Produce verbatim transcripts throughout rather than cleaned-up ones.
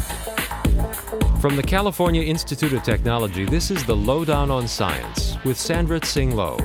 From the California Institute of Technology, this is the Lowdown on Science with Sandra Tsing Loh.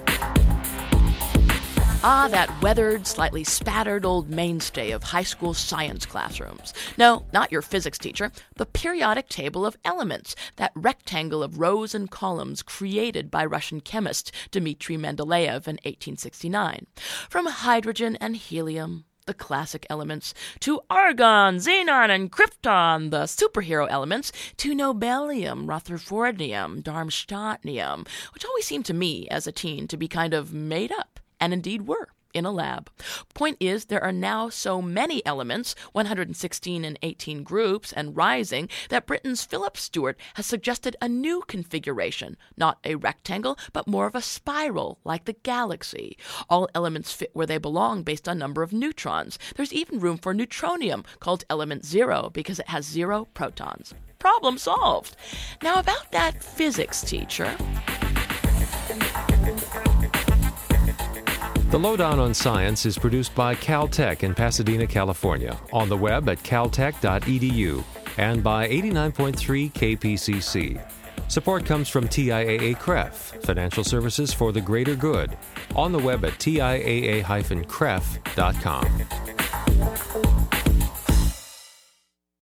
Ah, that weathered, slightly spattered old mainstay of high school science classrooms. No, not your physics teacher. The periodic table of elements, that rectangle of rows and columns created by Russian chemist Dmitry Mendeleev in eighteen sixty-nine. From hydrogen and helium, the classic elements, to argon, xenon, and krypton, the superhero elements, to nobelium, rutherfordium, darmstadtium, which always seemed to me as a teen to be kind of made up, and indeed were, in a lab. Point is, there are now so many elements, one hundred sixteen in eighteen groups and rising, that Britain's Philip Stewart has suggested a new configuration, not a rectangle, but more of a spiral, like the galaxy. All elements fit where they belong based on number of neutrons. There's even room for neutronium, called element zero, because it has zero protons. Problem solved. Now about that physics teacher. The Lowdown on Science is produced by Caltech in Pasadena, California, on the web at caltech dot e d u and by eighty-nine point three K P C C. Support comes from T I A A C R E F, Financial Services for the Greater Good, on the web at T I A A dash C R E F dot com.